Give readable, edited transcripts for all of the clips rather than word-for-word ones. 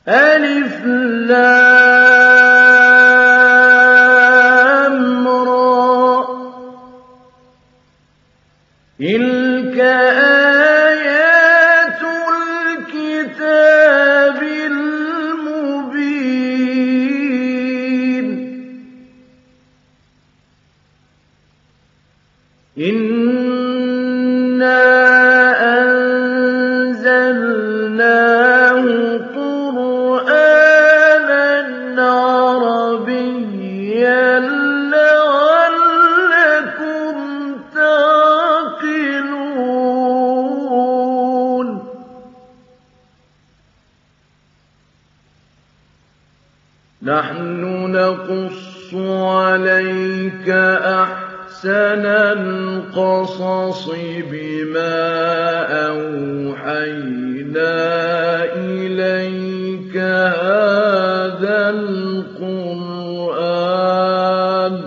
ألف لام را تلك آيات الكتاب المبين إنا أنزلناه قرآنا عربيا لعلكم تعقلون نحن نقص عليك أحسن القصص بما أوحينا إليك هذا القرآن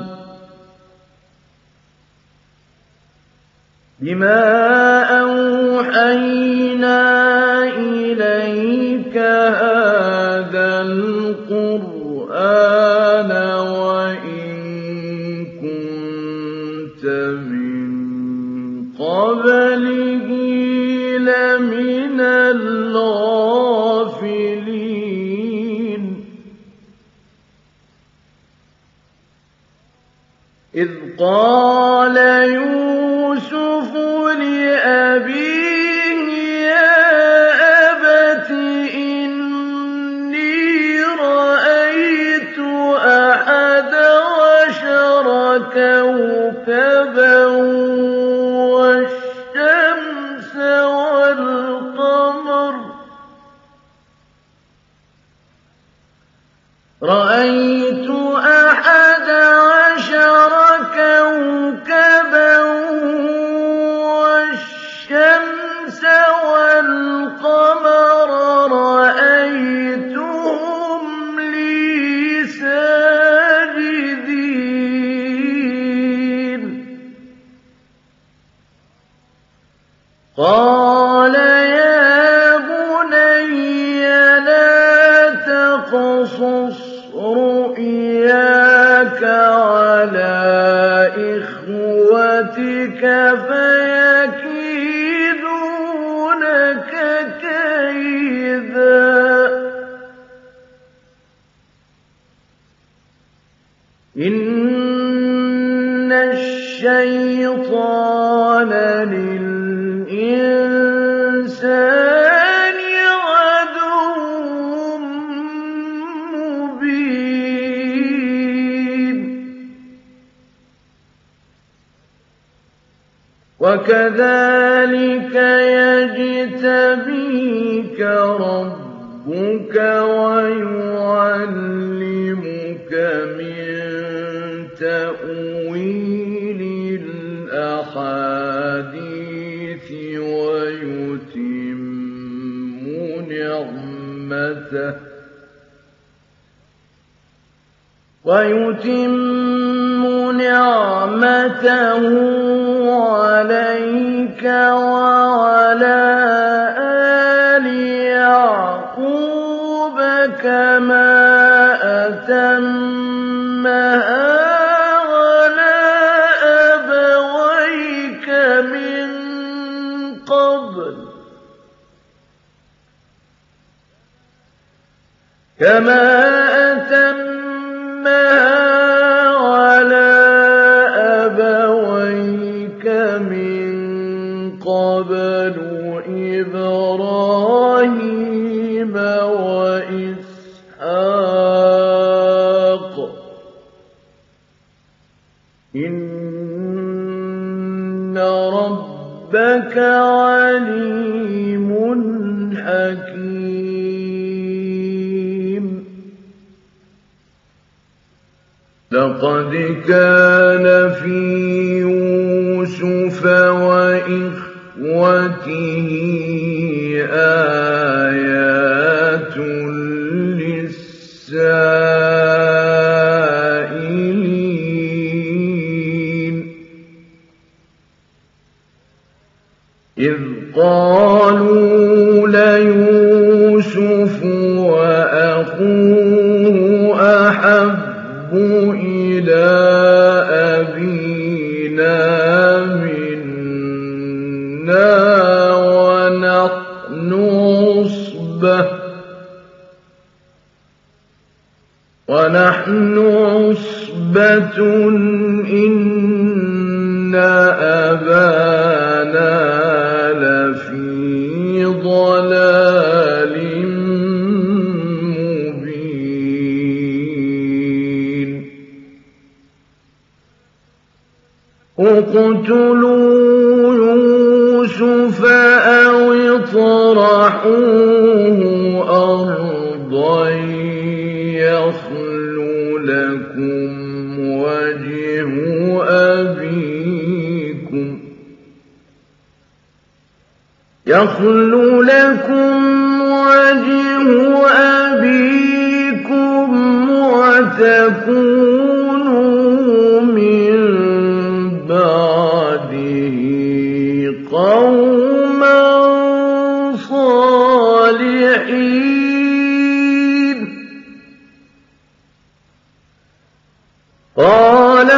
وإن كنت من قبله لمن الغافلين إذ قال يوسف لأبيه يا أبت إني رأيت 11 كوكبا والشمس والقمر رأيت 11 كوكبا والشمس والقمر رأيتهم لي ساجدين قال يا بني لا تقصص رؤياك على إخوتك فيكيدوا لك كيدا إن الشيطان للإنسان عدو مبين وكذلك يجتبيك ربك ويعلمك من تأويل الأحاديث ويتم نعمته عليك وعلى آل يعقوب كما أتمها على أبويك من قبل إبراهيم وإسحاق إن ربك عليم حكيم لقد كان في يوسف وإخوته آيات للسائلين إذ قالوا ليوسف وأخوه أحب إلى أبينا منا ونحن عصبة إن أبانا لفي ضلال مبين اقتلوا يوسف أو اطرحوه أرضا يخل لكم وجه أبيكم وتكونوا من بعده قوما صالحين قال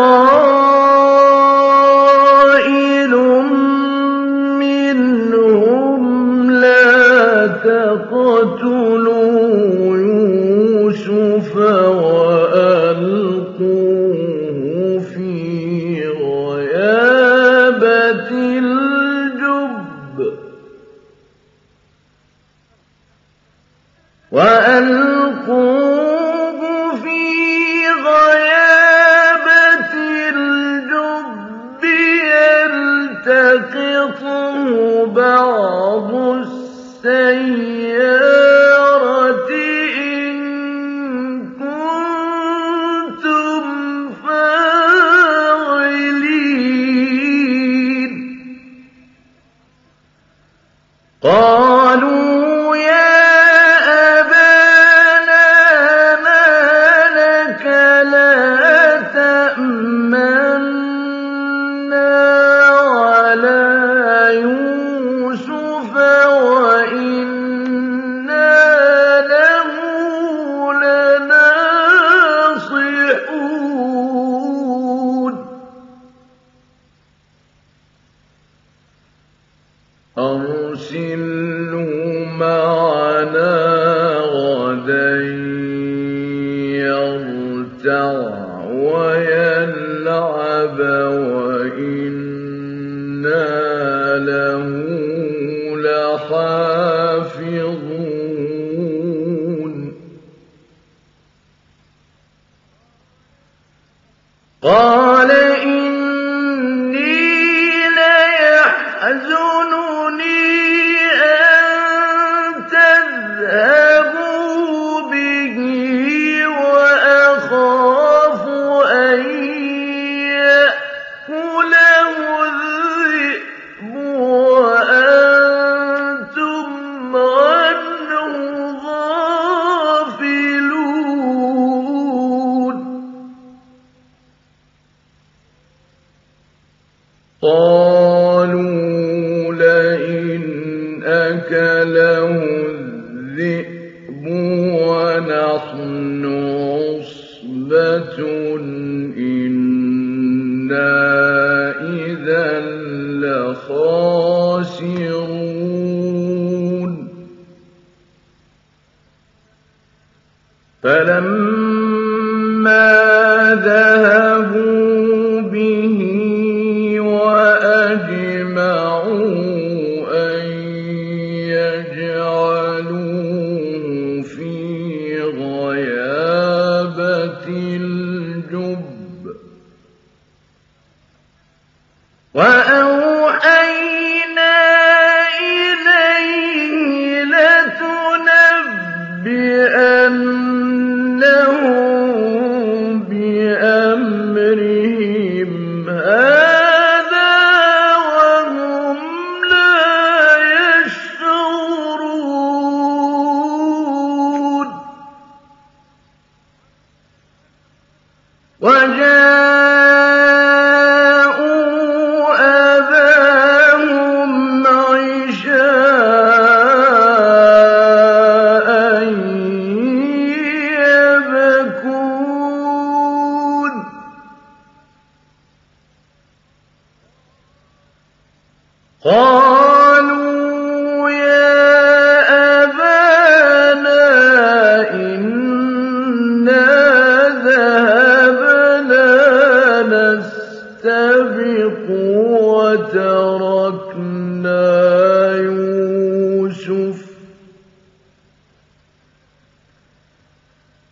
قائل منهم لا تقتلوا يوسف وألقوه في غيابة الجب يلتقطه بعض السيارة إن كنتم فاعلين قالوا يا أبانا ما لك لا تأمنا على يوسف وإنا له لناصحون أرسله معنا غدا يرتع ويلعب وإنا له لحافظون قال إني ليحزنني أن تذهبوا به وأخاف أن يأكله الذئب وأنتم عنه غافلون قالوا لئن أكله الذئب ونحن عصبة إنا إذا لخاسرون فلما ذهبوا به وأجمعوا أن يجعلوه في غيابة الجب وأوحينا إليه لتنبئنهم بأمرهم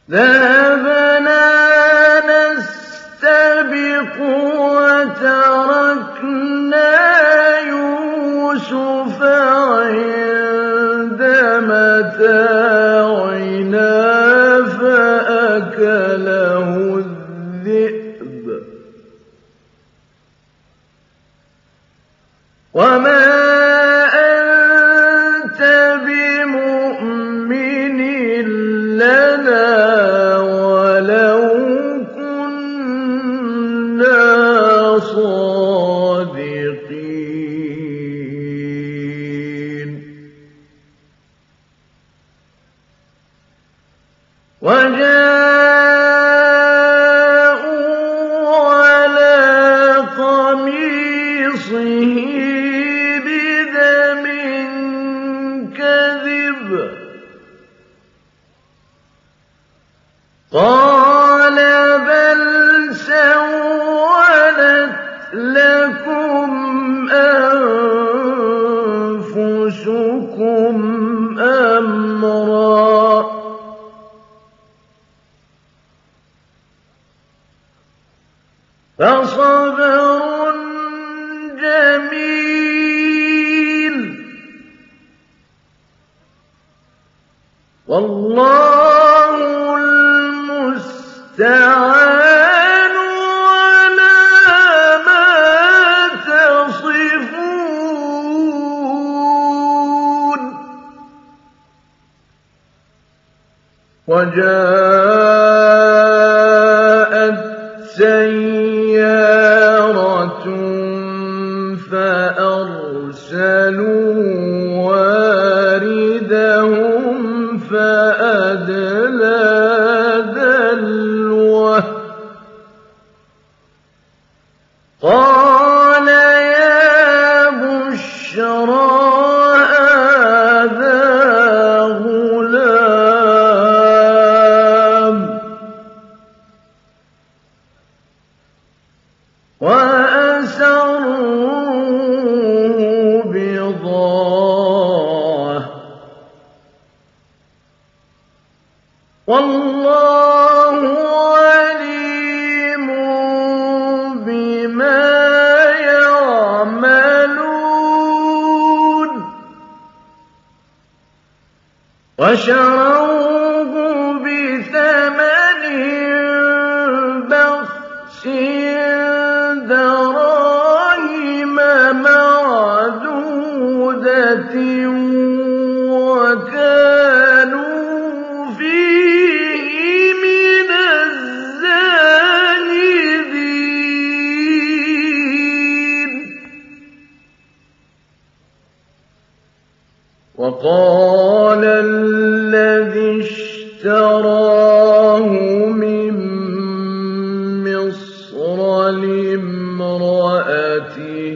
ذهبنا نستبق وتركنا يوسف عند متاعنا فأكله الذئب وما أنت بمؤمن لنا ولو كنا صادقين وجاءوا على قميصه بدم كذب قال بل سولت لكم أنفسكم أمرا فصبر جميل والله المستعان على ما تصفون وجاءت سيارة فأرسلوا واردهم فأدلى دلوه قال يا بشرى هذا غلام وأسروه بضاعة والله عليم بما يعملون وشروه بثمن بخس دراهم معدودة وكانوا فيه من الزاهدين وقال الذي اشتراه من مصر لامرأته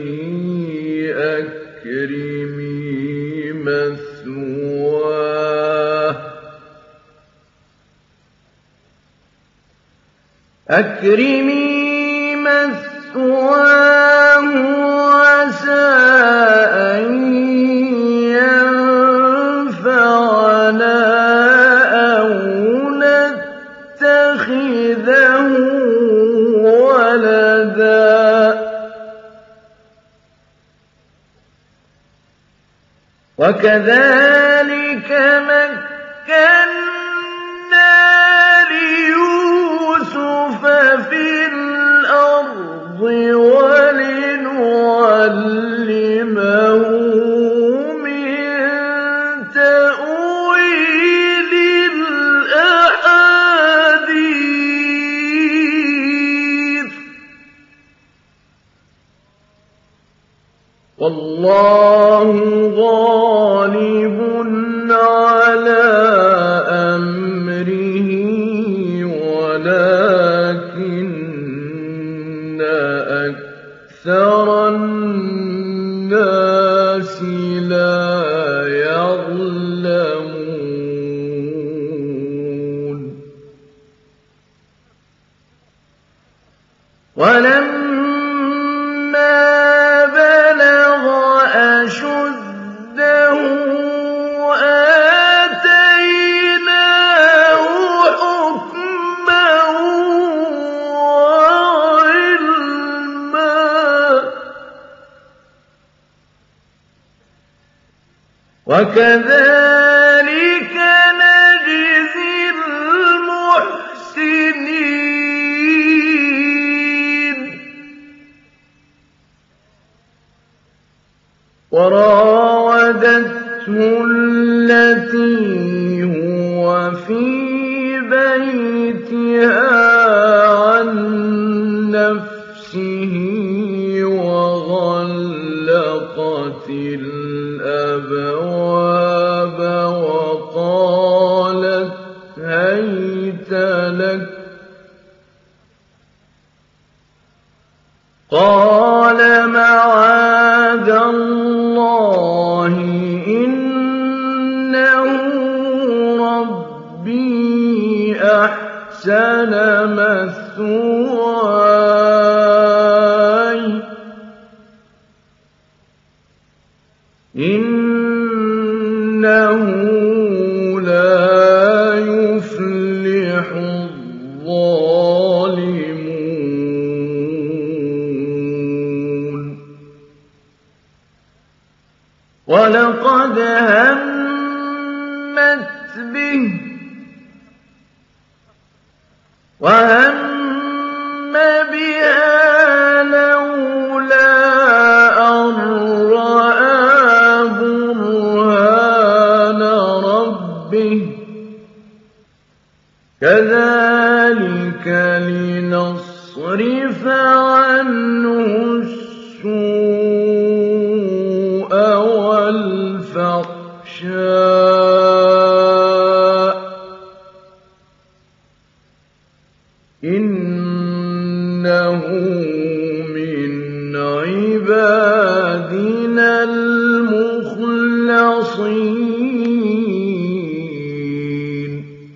أكرمي مثواه عسى أن ينفعنا أو نتخذه ولدا وكذلك مكنا ليوسف في الأرض ولنعلمه من تأويل الأحاديث والله غالب على أمره ولكن أكثر الناس لا يعلمون ولما بلغ أشده آتيناه حكما وكذلك نجزي المحسنين وراودته التي هو في بيتها عن نفسه وغلقت الأبواب وقالت هيت لك قال معاذ الله إنه ربي أحسن مثواي إنه لا يفلح الظالمون ولقد همت به وهم بها لولا أن رأى برهان ربه كذلك لنصرف عنه السوء والفحشاء إنه من عبادنا المخلصين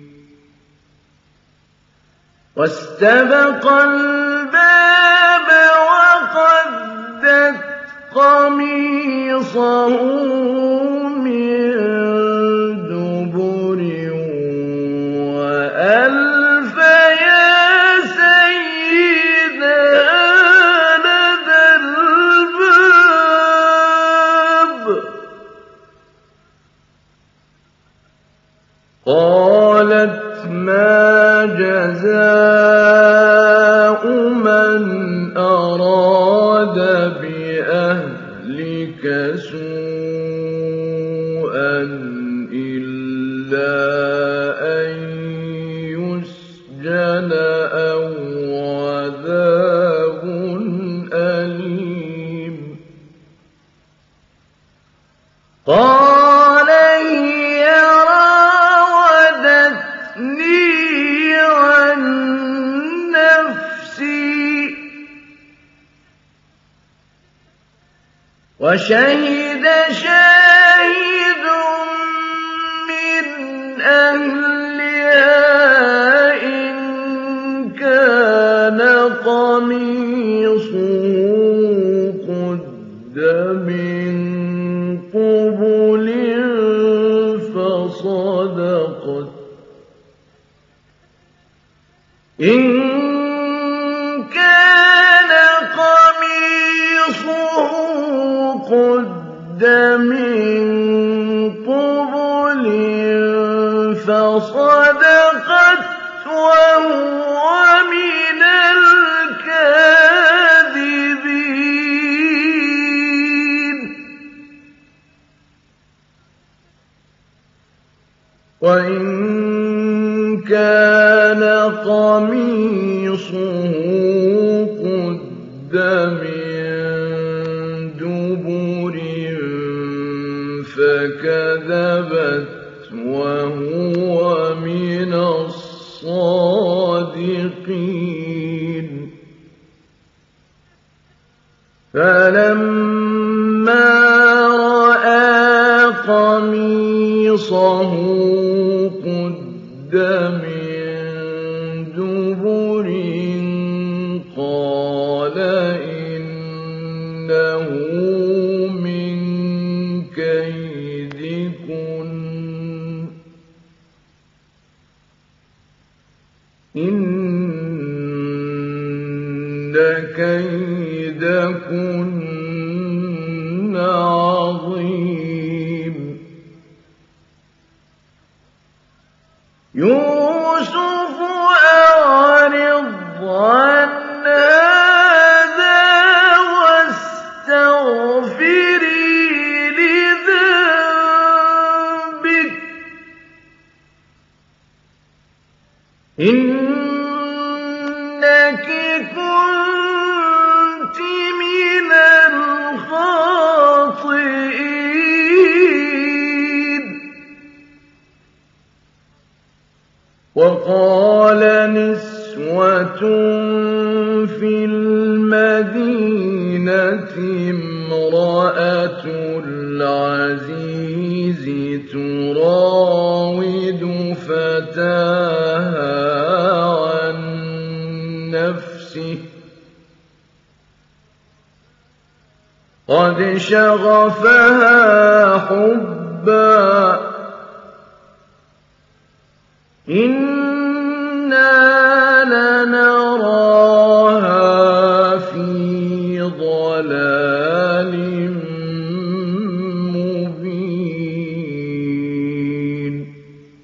واستبق الباب وقدت قميصه من دبر وألف يا سيدها لدى الباب قالت ما جزاء من أراد بأهلك سوءا إلا أن يسجن أو عذاب أليم قال هي راودتني عن نفسي وشهد شاهد من أهلها إن كان قميصه قد من قبل فصدقت إن كان قميصه قد من قبل فصدقت وهو من الكاذبين وإن كان قميصه قد من دبر فكذبت وهو من الصادقين فلما رأى قميصه قد من دبر قال إنه من كيدكن إن كيدكن عظيم يوسف أعرض عن هذا واستغفري لذنبك إنك كنت من الخاطئين. وقال نسوة في المدينة امرأة العزيز تراود فتاها عن نفسه قد شغفها حبا إنا لنراها في ضلال مبين.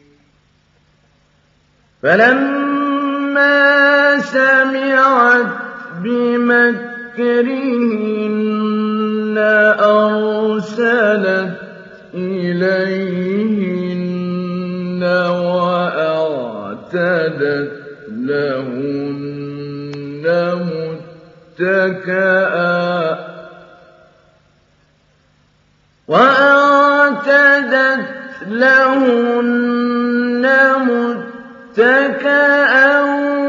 فلما سمعت بمكرهن أرسلت إليهن وأعتدت لهن متكئا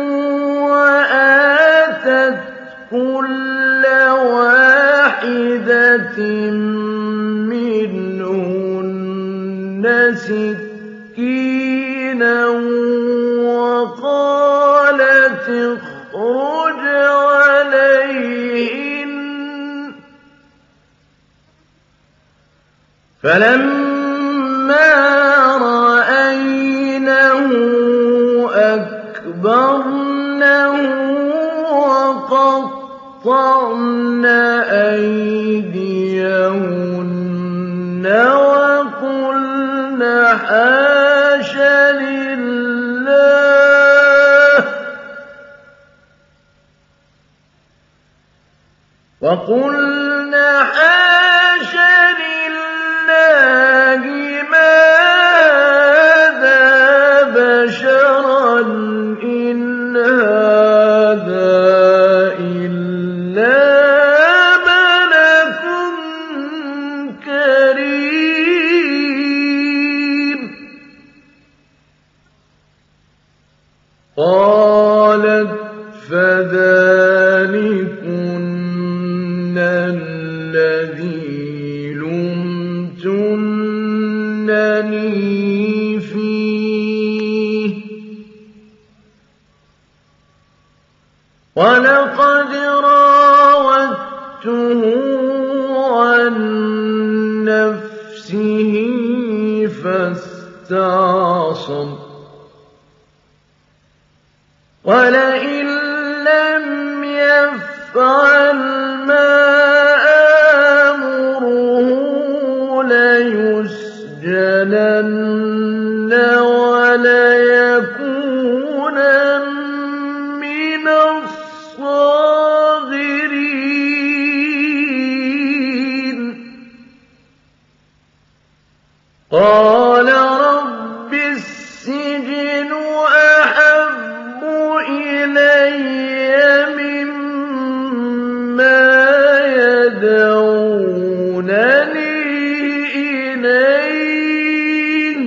وآتت كل واحدة منهن سكينا وقالت اخرج عليهن. فلما رأينه أكبرنه وقطعن أيديهن وقلن حاش لله ما هذا بشرا إن هذا إلا ملك كريم. قالت فذلكن الذي لمتنني فيه ولقد راودته عن نفسه فاستعصم ولئن لم يفعل ما آمره ليسجنن وليكونن من الصاغرين. قال رب السجن أحب إلي مما يدعونني إليه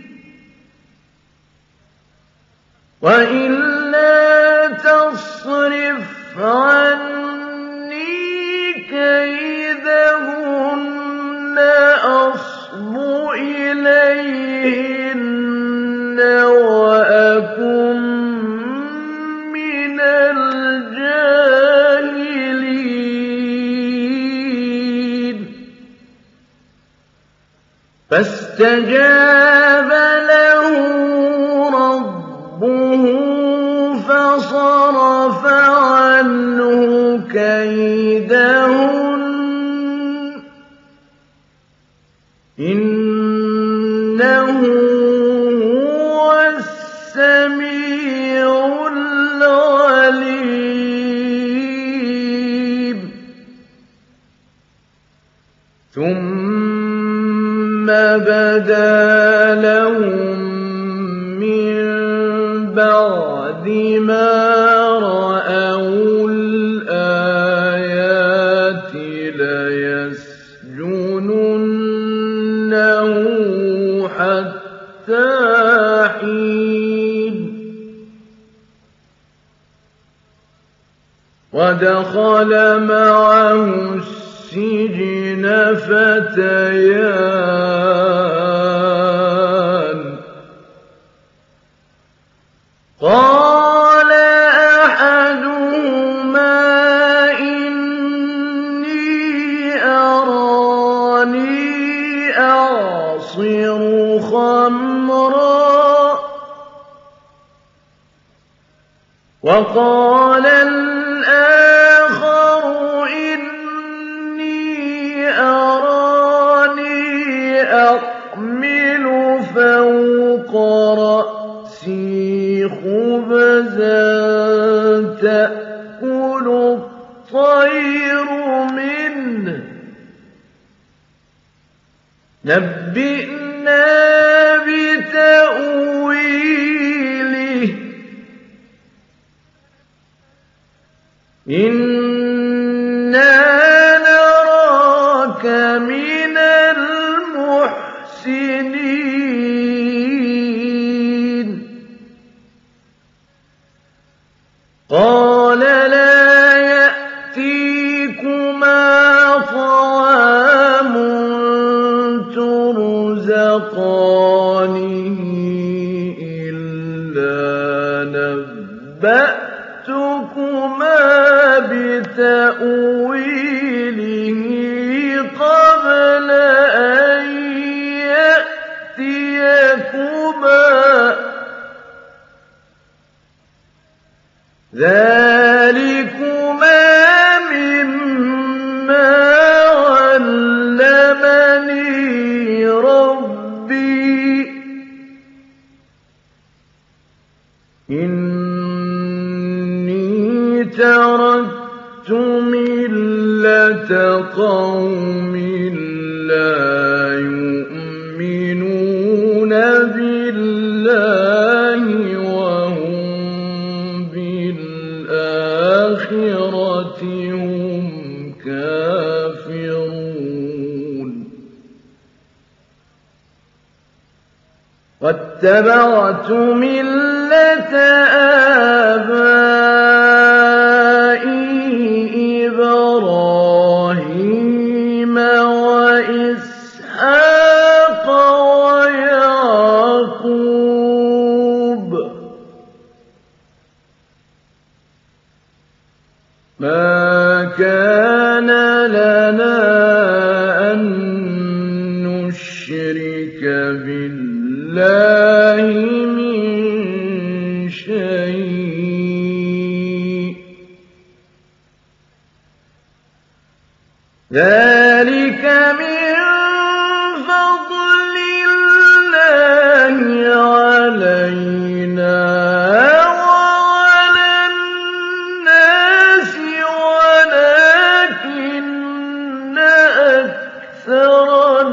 وإلا تصرف عني كيدهن أصب إليهن وأكن من الجاهلين. فاستجاب له ربه فصرف عنه كيدهن إنه هو بَدَا لَهُم مِّن بَعْدِ مَا رَأَوُا الْآيَاتِ لَيَسْجُنُنَّهُ حَتَّىٰ حِينٍ وَدَخَلَ مَعَهُ السِّجْنَ فَتَيَانِ قَالَ أَحَدُهُمَا إِنِّي أَرَانِي أَعْصِرُ خَمْرًا وَقَالَ الْآخَرُ إِنِّي أَرَانِي أَحْمِلُ فَوْقَ رَأْسِي خُبْزًا تَأْكُلُ الطَّيْرُ مِنْهُ نَبِّئْنَا بِتَأْوِيلِهِ إِنَّا نَرَاكَ مِنَ الْمُحْسِنِينَ قَالَ لَا يَأْتِيكُمَا طَعَامٌ تُرْزَقَانِهِ إِلَّا نَبَّأْتُكُمَا بِتَأْوِيلِهِ قَبْلَ أَن يَأْتِيَكُمَا ذَٰلِكُمَا مِمَّا عَلَّمَنِي رَبِّي ۚ إِنِّي تَرَكْتُ مِلَّةَ قَوْمٍ لَّا يُؤْمِنُونَ بِاللَّهِ وَهُم بِالْآخِرَةِ هُمْ كَافِرُونَ وَاتَّبَعْتُ مِلَّةَ آبَائِي إِبْرَاهِيمَ وَإِسْحَاقَ وَيَعْقُوبَ ۚ مَا كَانَ لَنَا أَن نُّشْرِكَ بِاللَّهِ مِن شَيْءٍ ۚ ذَٰلِكَ مِن فَضْلِ اللَّهِ عَلَيْنَا وَعَلَى النَّاسِ وَلَٰكِنَّ أَكْثَرَ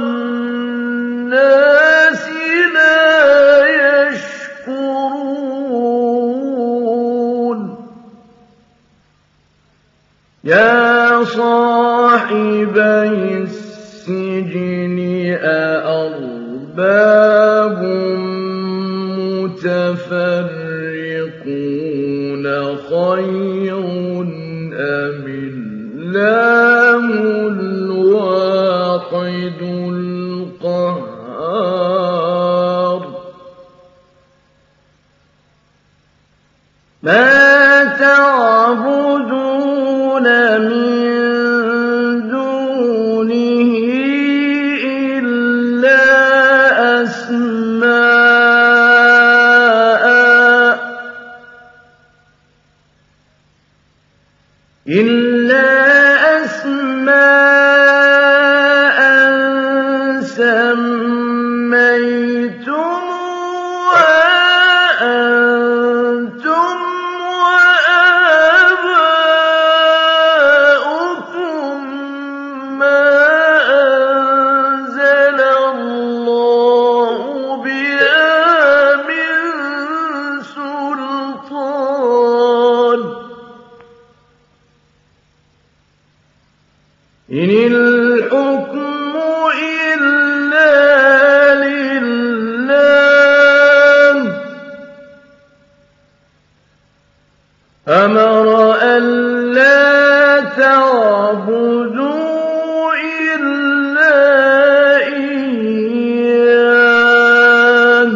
النَّاسِ لَا يَشْكُرُونَ يَا صَاحِبَيِ السِّجْنِ أَأَرْبَابٌ مُّتَفَرِّقُونَ خَيْرٌ أَمِ اللَّهُ الْوَاحِدُ الْقَهَّارُ مَا تَعْبُدُونَ مِن دُونِهِ إِلَّا أَسْمَاءً سَمَّيْتُمُوهَا أَنتُمْ وَآبَاؤُكُم مَّا أَنزَلَ اللَّهُ إِنِ الْحُكْمُ إِلَّا لِلَّهِ ۖ أَمَرَ أَلَّا تَعْبُدُوا إِلَّا إِيَّاهُ ۚ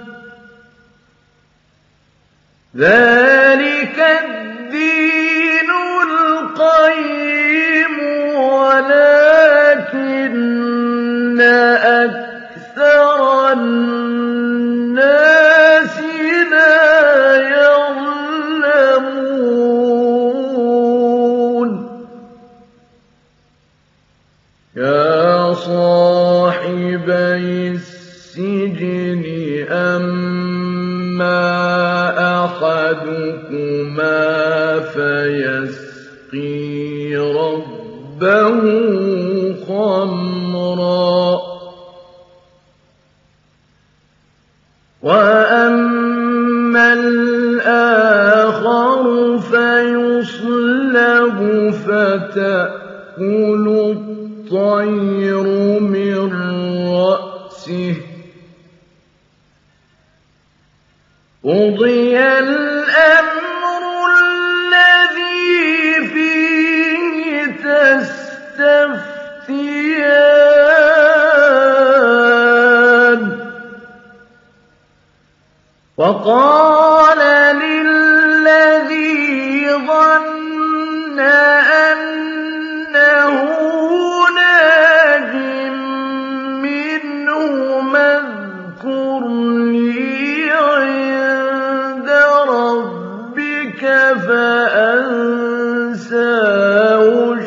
ذَٰلِكَ الدِّينُ الْقَيِّمُ وَلَٰكِنَّ أَكْثَرَ النَّاسِ لَا يَعْلَمُونَ يَا صَاحِبَيِ السِّجْنِ أَمَّا أَحَدُكُمَا فَيَسْقِي رَبَّهُ خَمْرًا وَأَمَّا الْآخَرُ فَيُصْلَبُ فَتَأْكُلُ الطَّيْرُ مِن رَّأْسِهِ ۚ قُضِيَ الْأَمْرُ الَّذِي فِيهِ تَسْتَفْتِيَانِ وَقَالَ لِلَّذِي ظَنَّ أَنَّهُ نَاجٍ مِّنْهُمَا اذْكُرْنِي عِندَ رَبِّكَ فَأَنسَاهُ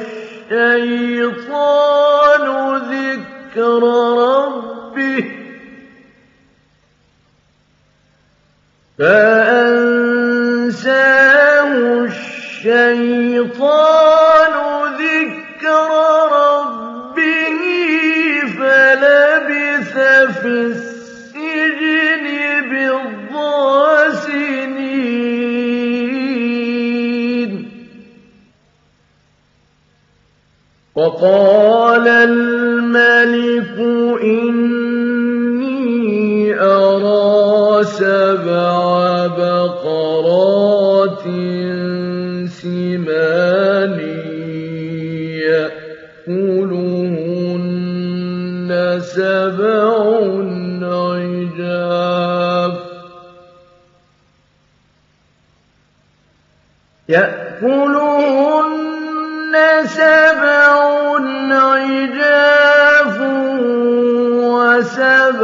الشَّيْطَانُ ذِكْرَ رَبِّهِ فَلَبِثَ فِي السِّجْنِ بِضْعَ سِنِينَ وَقَالَ الْمَلِكُ إِنِّي أَرَىٰ 7 بَقَرَاتٍ سِمَانٍ يَأْكُلُهُنَّ 7 عِجَافٌ و7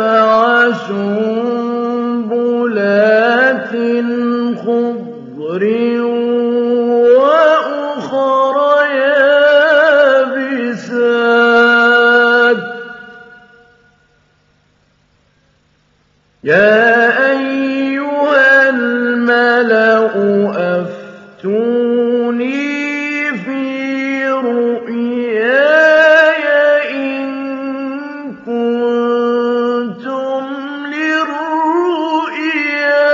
سُنبُلَاتٍ خُضْرٍ وَأُخَرَ يَابِسَاتٍ ۖ يَا أَيُّهَا الْمَلَأُ أَفْتُونِي فِي رُؤْيَايَ إِن كُنتُمْ لِلرُّؤْيَا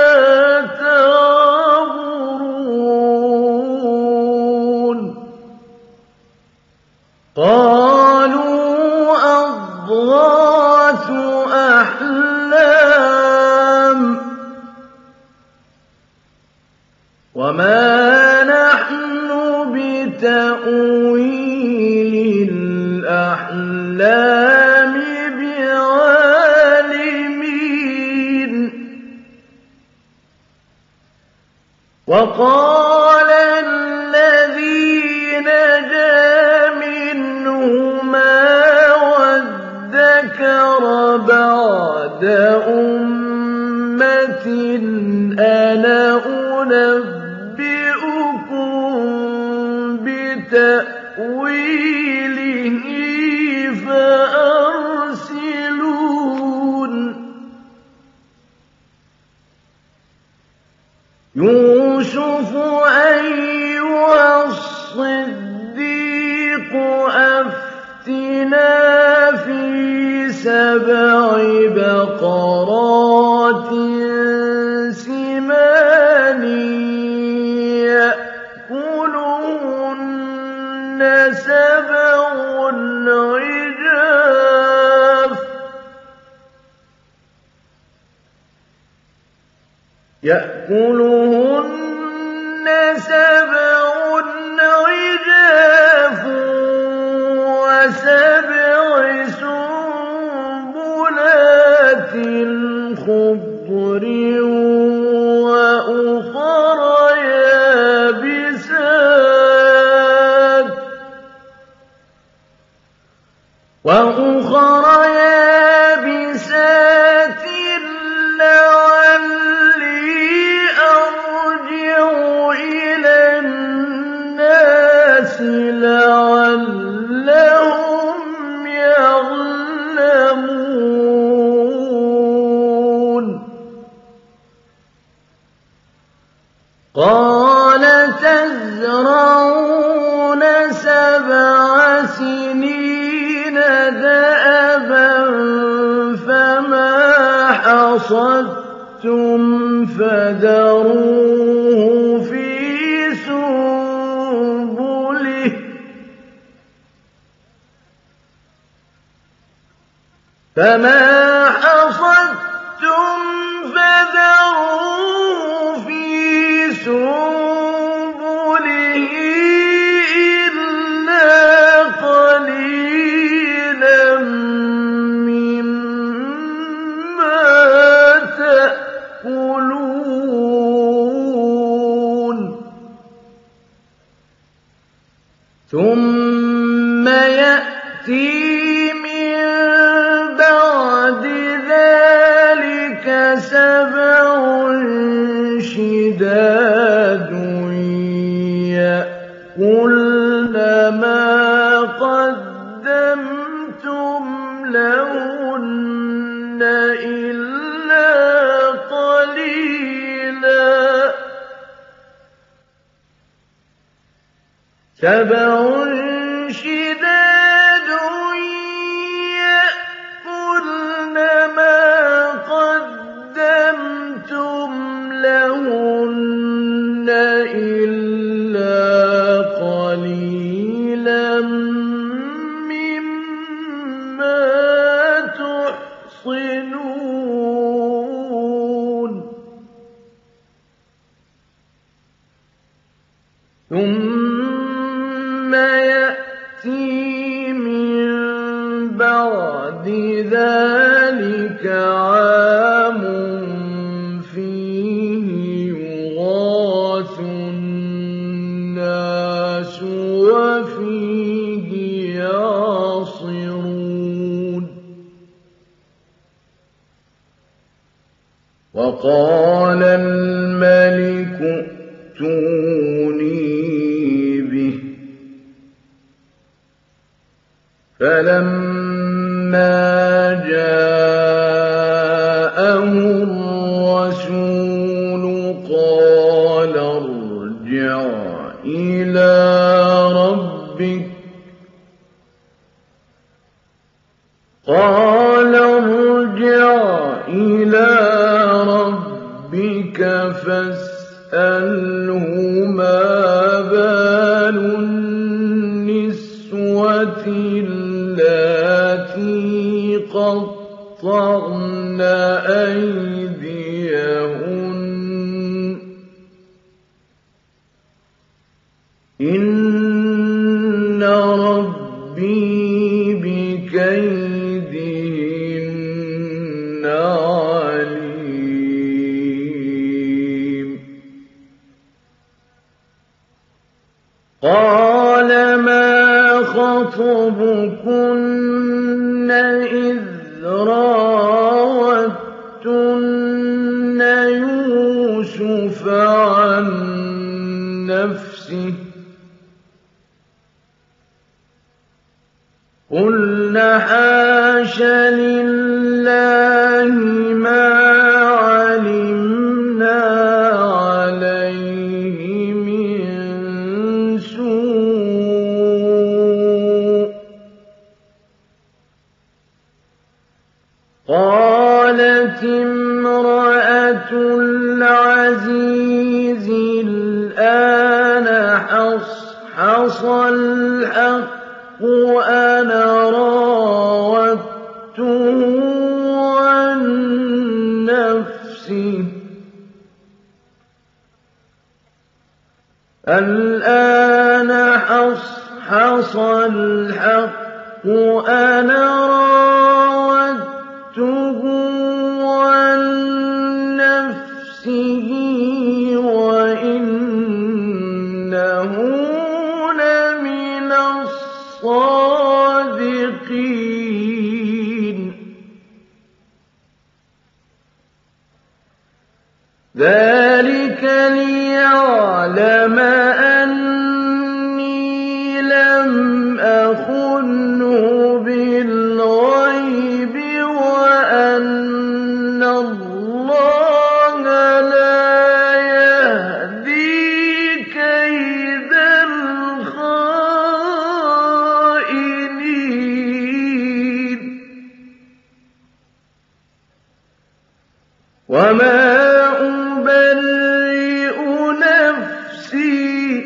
تَعْبُرُونَ قَالُوا أَضْغَاثُ أَحْلَامٍ وَمَا نَحْنُ بِتَأْوِيلِ الْأَحْلَامِ بِعَالِمِينَ وَقَالَ الَّذِي نَجَا مِنْهُمَا وَادَّكَرَ بَعْدَ أُمَّةٍ أَنَا أُنَبِّئُكُم بِتَأْوِيلِهِ فَأَرْسِلُونِ يُوسُفُ أَيُّهَا الصِّدِّيقُ أَفْتِنَا فِي 7 بَقَرَاتٍ سِمَانٍ يَأْكُلُهُنَّ 7 يأكلهن سبع عجاف وسبع سنبلات خضر وأخر يابسات لعلي أرجع إلى الناس لعلهم يعلمون قال تزرعون 7 سنين دأبا فما حصدتم فذروه في سنبله إلا قليلا مما تأكلون ثم يأتي من بعد ذلك 7 شداد يأكلن ما قدمتم لهن إلا قليلا 7 شداد يأكلن ما قدمتم لهن إلا قليلا مما تحصنون ثم يأتي من بعد ذلك عام فيه يغاث الناس وفيه يعصرون وقال الملك ائتوني به فلما جاءه الرسول قال ارجع إلى ربك فاسأله ما بال النسوة اللاتي قطعن أيديهن إن ربي بكيدهن عليم قال ما خطبكن إذ راوتن يوسف عن نفسه قلنا حاش لله ما علمنا عليه من سوء قالت امرأة العزيز الآن حصحص الحق وأنا راودته عن نفسه الآن حصحص الحق أنا راودته عن نفسه وإنه لمن الصادقين ذلك ليعلم أني لم أخنه بالغيب وأن الله لا يهدي كيد الخائنين وما أبرئ نفسي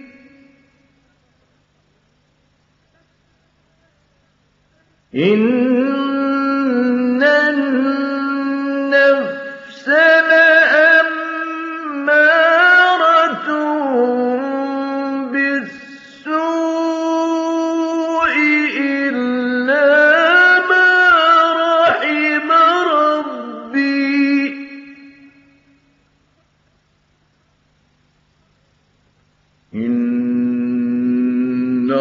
إن النفس لأمارة بالسوء إلا ما رحم ربي إن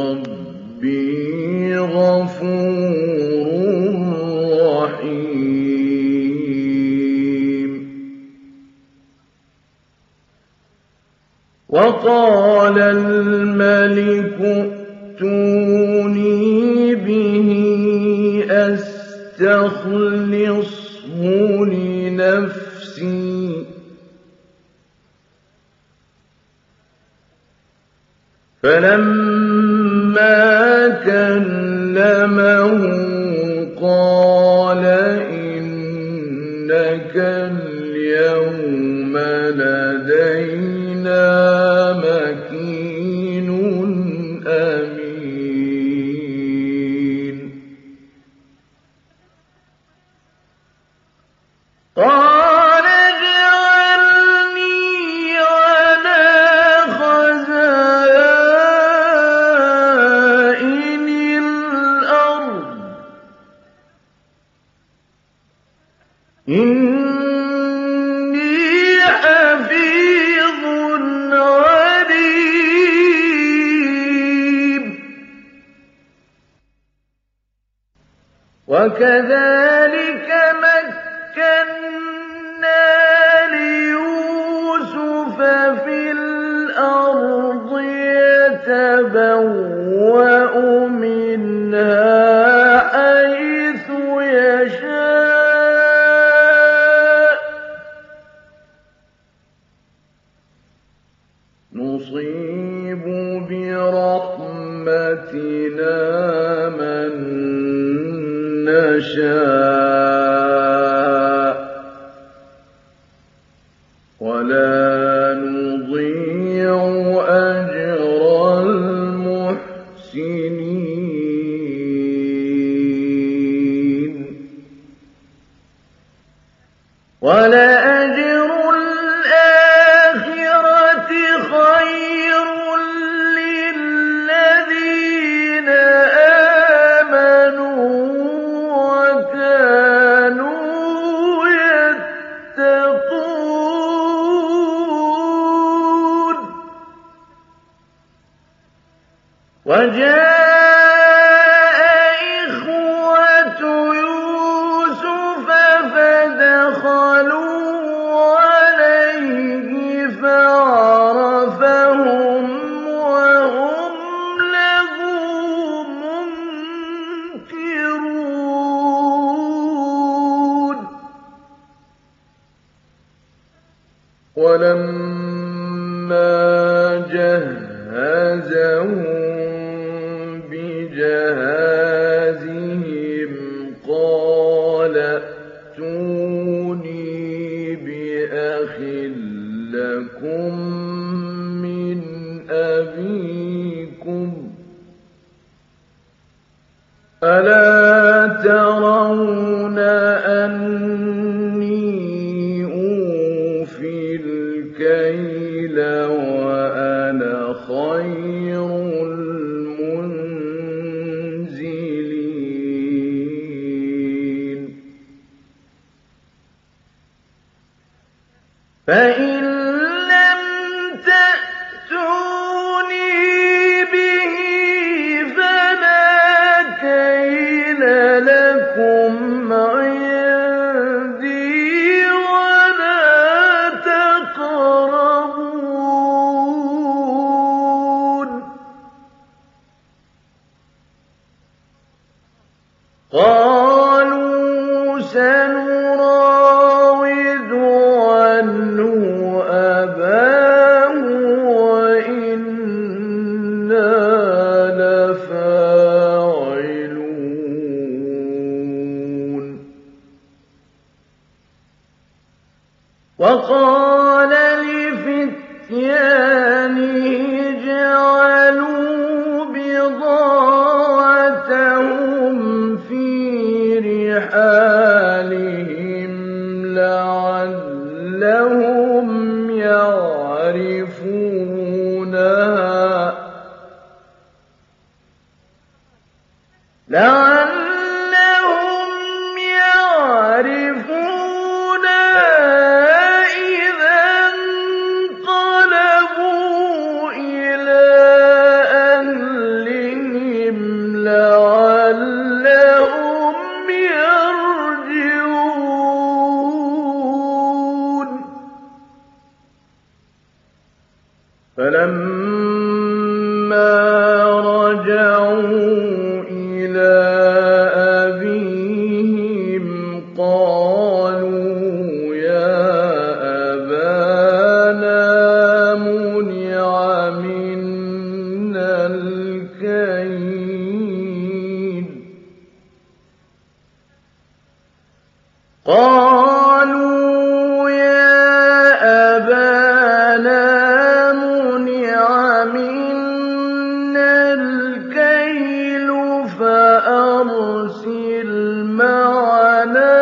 ربي غفور رحيم وقال الملك ائتوني به أستخلصه لنفسي فلما كلمه قال إنك اليوم لدينا مكين أمين قال اجعلني على خزائن الأرض إني حفيظ عليم وكذلك مكنا ليوسف في الأرض يتبوأ منها حيث يشاء نصيب برحمتنا من نشاء ولا نضيع أجر المحسنين ولأجر الآخرة خير للذين آمنوا وكانوا يتقون وجاء إخوة يوسف فدخلوا عليه فعرفهم وهم له منكرون ولما جهزهم بجهازهم قال ائتوني بأخ لكم من أبيكم ألا ترون أني أوفي الكيل وأنا فإن لم تأتوني به فلا كيل لكم عندي ولا تقربون. قالوا سنراود عنه أباه وإنا لفاعلون. وقال لفتيانه اجعلوا بضاعتهم في رحالهم لعلهم يعرفونها إذا انقلبوا إلى أهلهم لعلهم يرجعون. فلما رجعوا إلى أبيهم قالوا يا أبانا منع منا الكيل. قالوا يا أبانا منع منا الكيل فأرسل معنا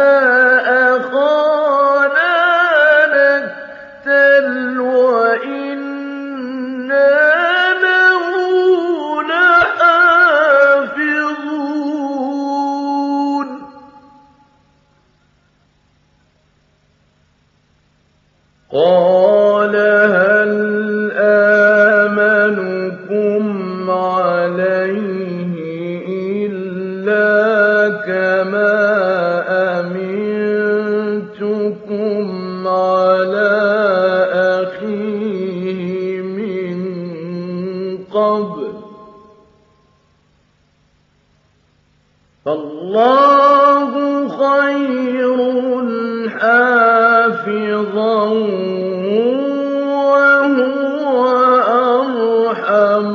أخانا نكتل وإنا له لحافظون. قال هل آمنكم عليه إلا كما أمنتكم على أخيه من قبل فالله خير حافظا وهو أرحم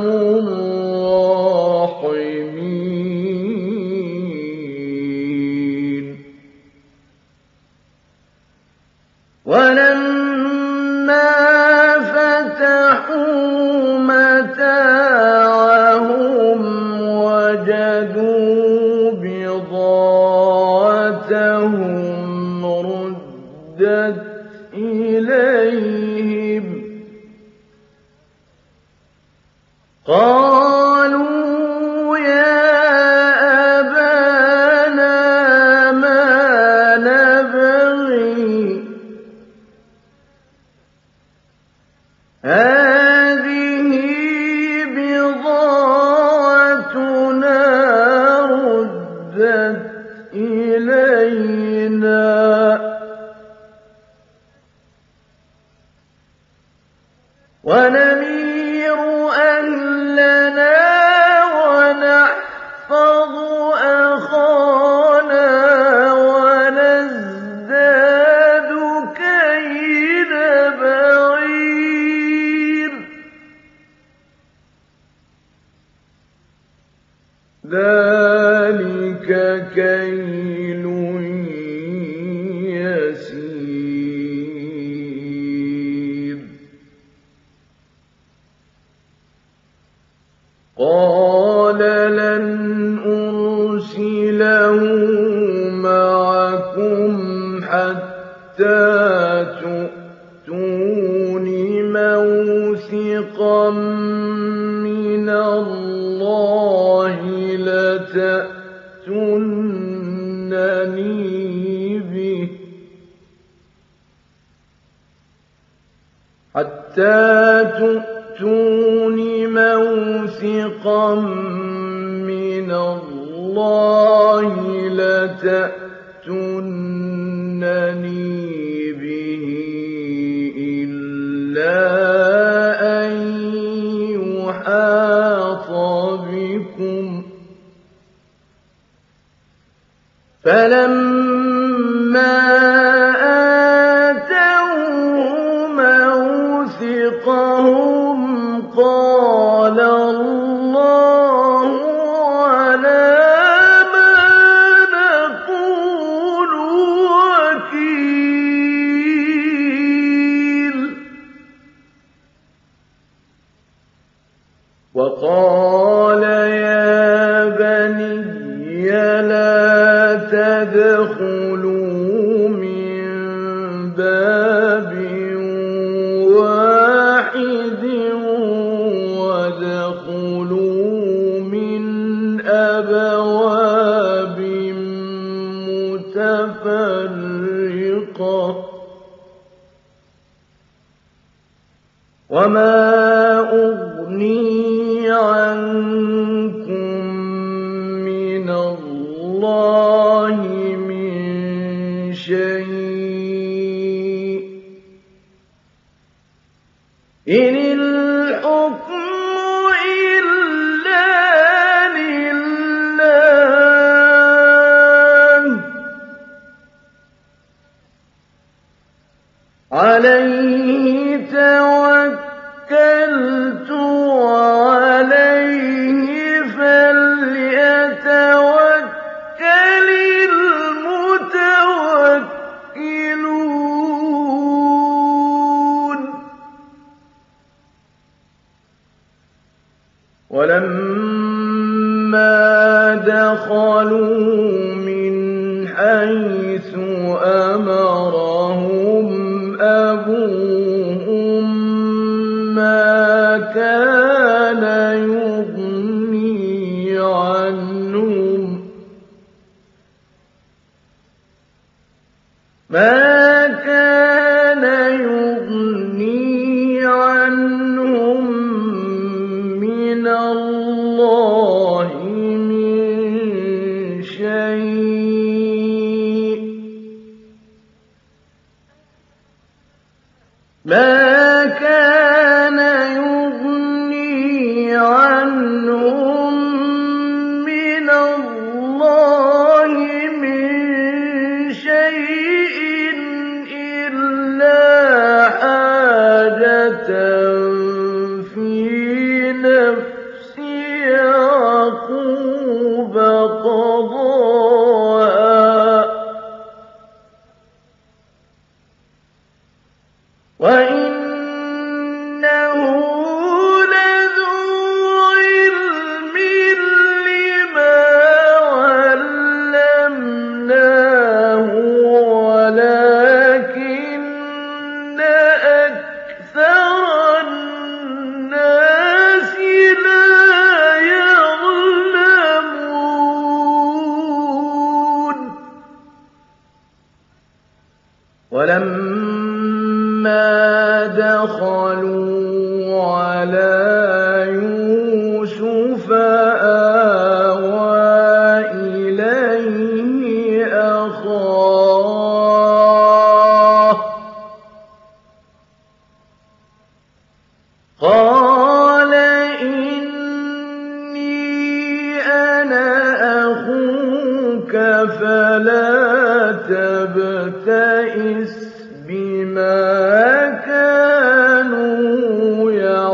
الراحمين. ولما فتحوا متاعهم وجدوا بضاعتهم ردت إليهم قالوا يا أبانا ما نبغي هذه بضاعتنا ردت إلينا ونمير أهلنا ونحفظ أخانا ونزداد كيل بعير ذلك كيل يسير. قال لن أرسله معكم حتى تؤتون موثقا من الله لتأتونني به حتى تؤتون موثقا من الله لتأتونني به إلا أن يحاط بكم فلما آتوه موثقهم قال الله على ما نقول وكيل وقال يا بني لا تدخلوا من باب واحد وادخلوا من أبواب متفرقة وما أغني عنكم من الله من شيء إن الحكم إلا لله عليه توكلت وعليه فليتوكل المتوكلون ولما دخلوا من حيث أمرهم أبوهم ما كان يغني عنهم من الله من شيء ما كان يغني عنهم من الله من شيء إلا حاجة في نفس يعقوب قضاها وإنه لذو علم لما علمناه ولكن أكثر الناس لا يعلمون ولما دخلوا على يوسف آوى إليه أخاه قال إني أنا أخوك فلا تبتئس بما كانوا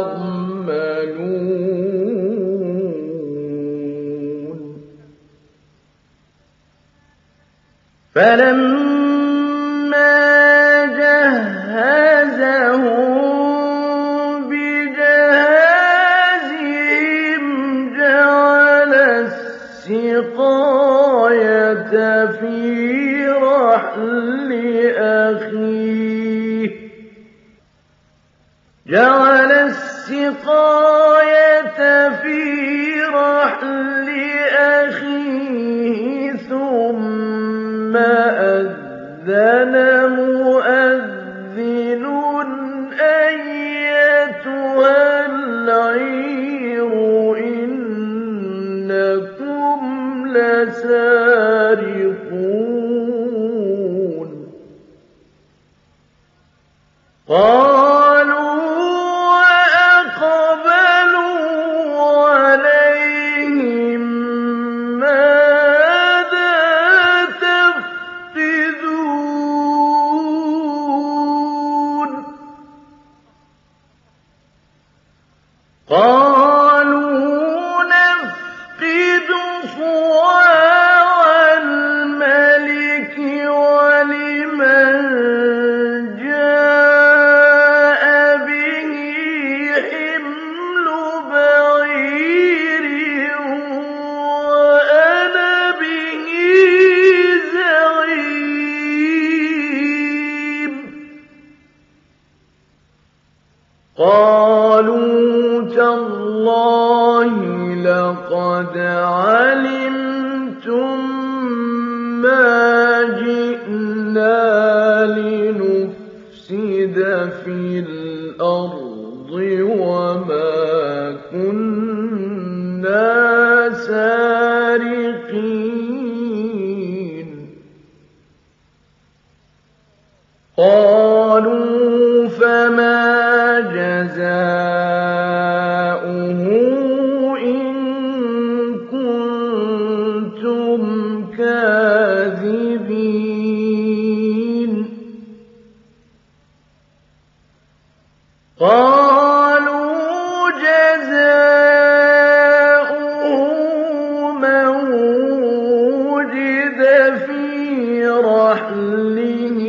يعملون فلما جهزهم بجهازهم جعل السقاية في رحل أخيه ثم أذن مؤذن أيها قالوا نفقد صواع الملك ولمن جاء به حمل بعير وأنا به زعيم. قالوا تالله لقد علمتم ما جئنا لنفسد في الأرض وما كنا سارقين. قالوا فما جزاؤه إن كنتم كاذبين. قالوا جزاؤه من وجد في رحله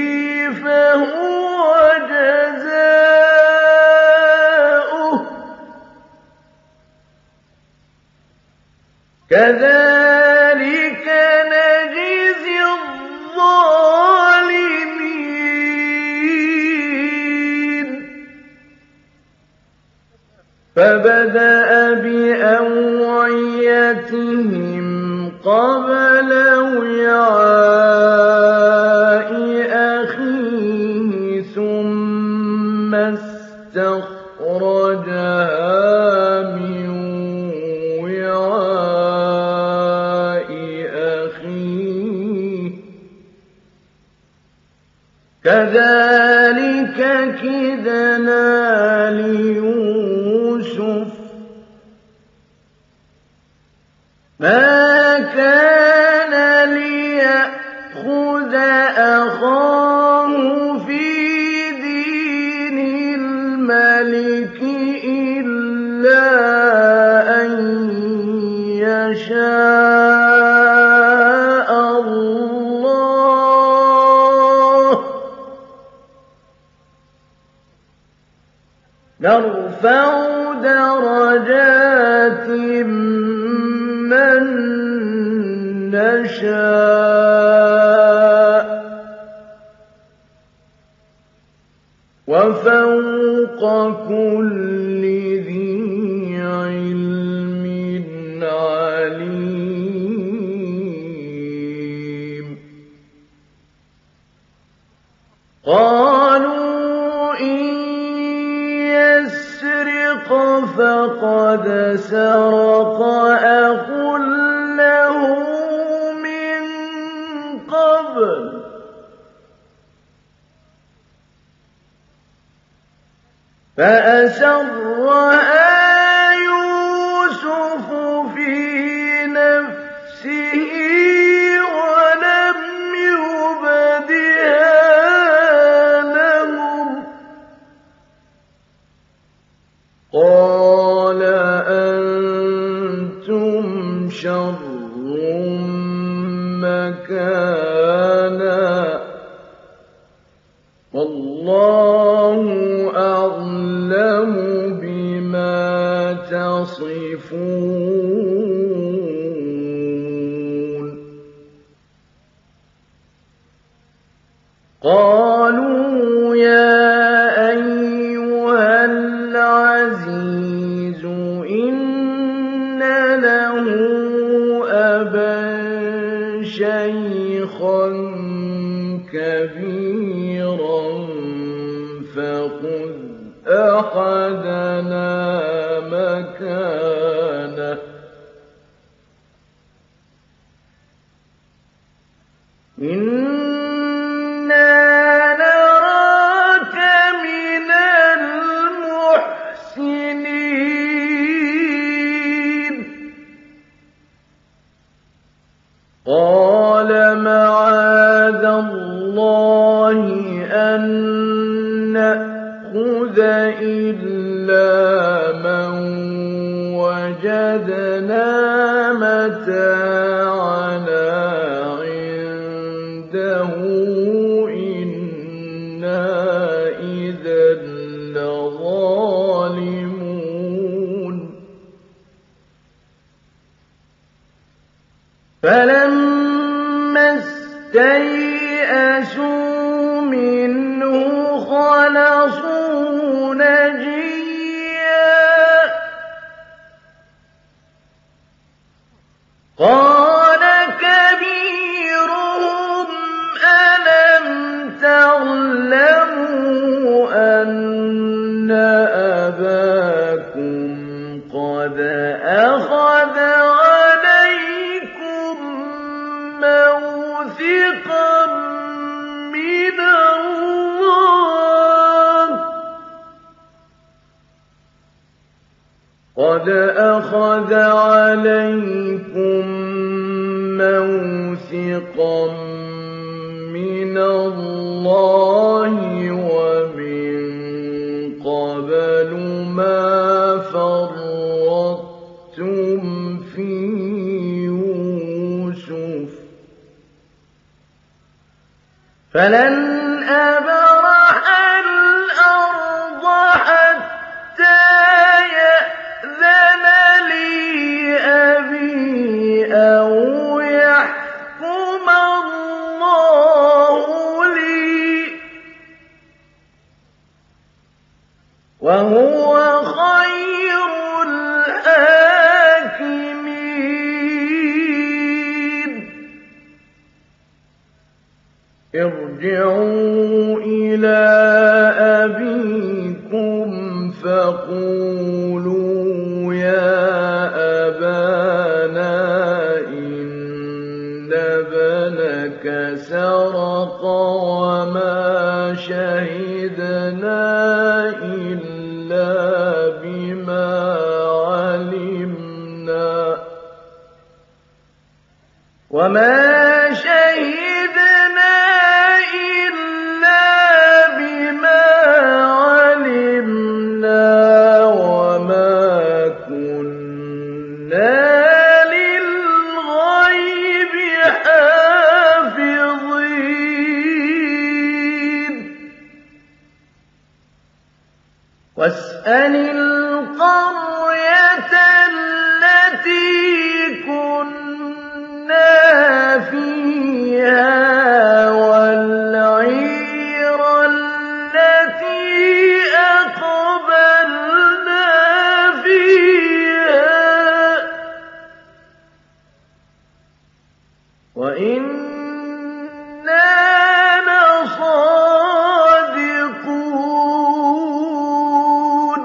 فهو جزاؤه كذلك نجزي الظالمين. فبدأ بأوعيتهم قبل وعاء أخيه ثم استخرجها من وعاء أخيه كذلك كدنا ليوسف ما كان ليأخذ أخاه في دين الملك إلا أن يشاء الله نرفع درجات من نشاء وفوق كل ذي علم عليم. قالوا إن يسرق فقد سرق أخ له من قبل فأسرها يوسف في نفسه ولم يبدها لهم قال أنتم شر مكانا والله أعلم بما تصفون. قالوا يا أيها العزيز إن له أبا شيخا كبيرا فخذ أحدنا مكانه إنا نراك من المحسنين. قال معاذ الله أن نأخذ إلا من وجدنا متاعنا عنده إنا إذا لظالمون فلما استيئسوا منه خلصوا نجيا قال كبيرهم ألم تعلموا أن أباكم قد أخذ عليكم موثقا من الله قد أخذ عليكم موثقا من الله ومن قبل ما فرطتم في يوسف فلن أبرح الأرض حتى يأذن لي أبي أو يحكم الله لي وهو خير الحاكمين ارجعوا إلى أبيكم فقولوا يا أبانا إن ابنك سرق وما شهدنا إلا بما علمنا وما كنا للغيب حافظين واسأل القرية التي كنا فيها والعير التي أقبلنا فيها وإنا لصادقون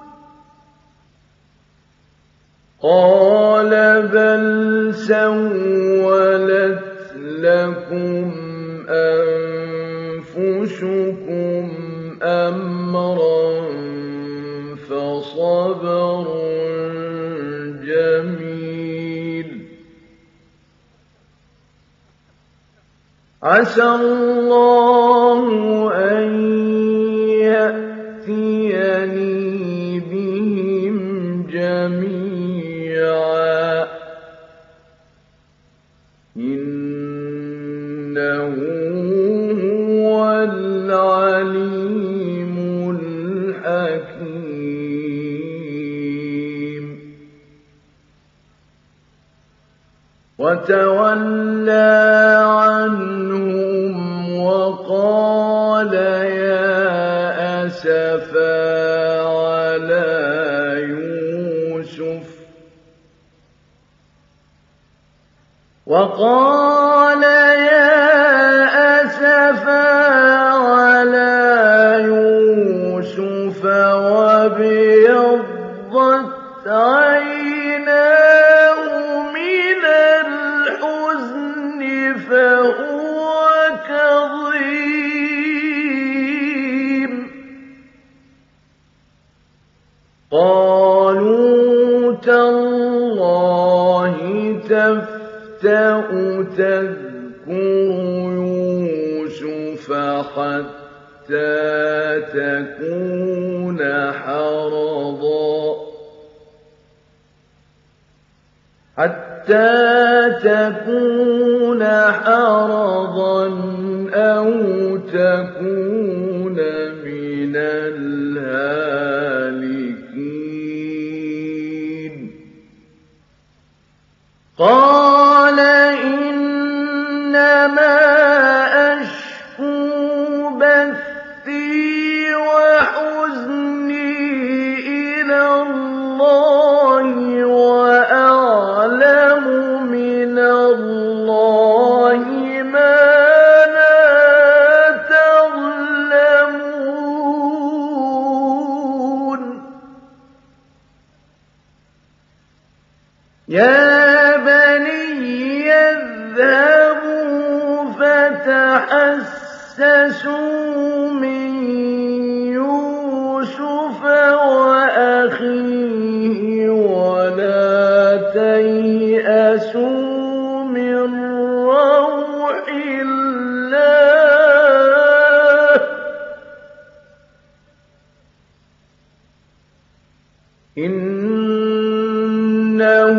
قال بل سولت لكم أنفسكم أمرا فصبر جميل عسى الله أن يأتيني بهم جميعا إنه هو العليم الحكيم وتولى عنهم وقال يا أسفا على يوسف وابيضت عيناه من الحزن فهو كظيم قالوا تالله تفتأ تذكر يوسف حتى تكون حرضا حتى تكون حرضا أو تكون من الهالكين قال إنما أشكو بثي وحزني إلى الله وأعلم من الله ما لا تعلمون يا بني اذهبوا فتحسسوا من يوسف وأخيه ولا تيأسوا من روح الله إنه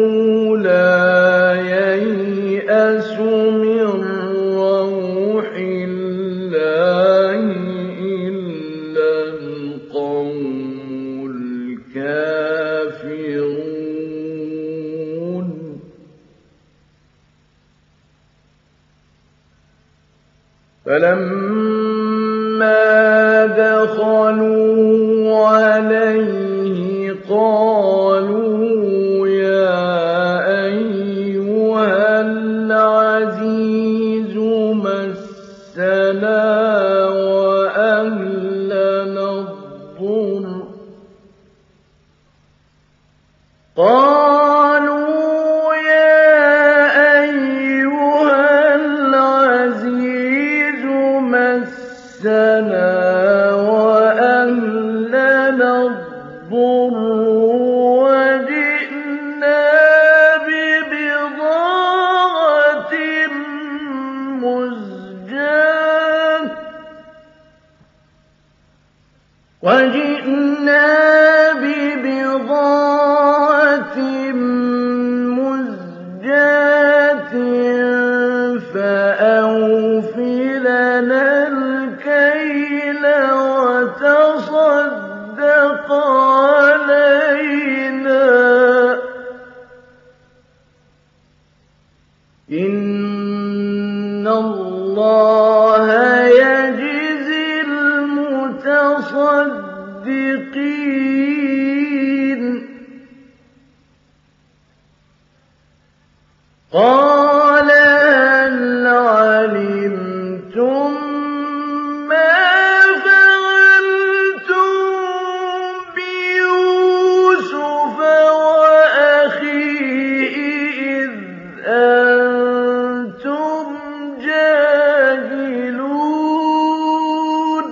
لا ييأس من روح الله إلا القوم الكافرون فلما دخلوا عليه قالوا يا أيها العزيز مسنا وأهلنا الضر قالوا يا أيها العزيز مسنا وأهلنا الضر وجئنا ببضاعة مزجاة فأوف لنا الكيل وتصدق علينا إن الله يجزي المتصدقين قال هل علمتم ما فعلتم بيوسف وأخيه إذ أنتم جاهلون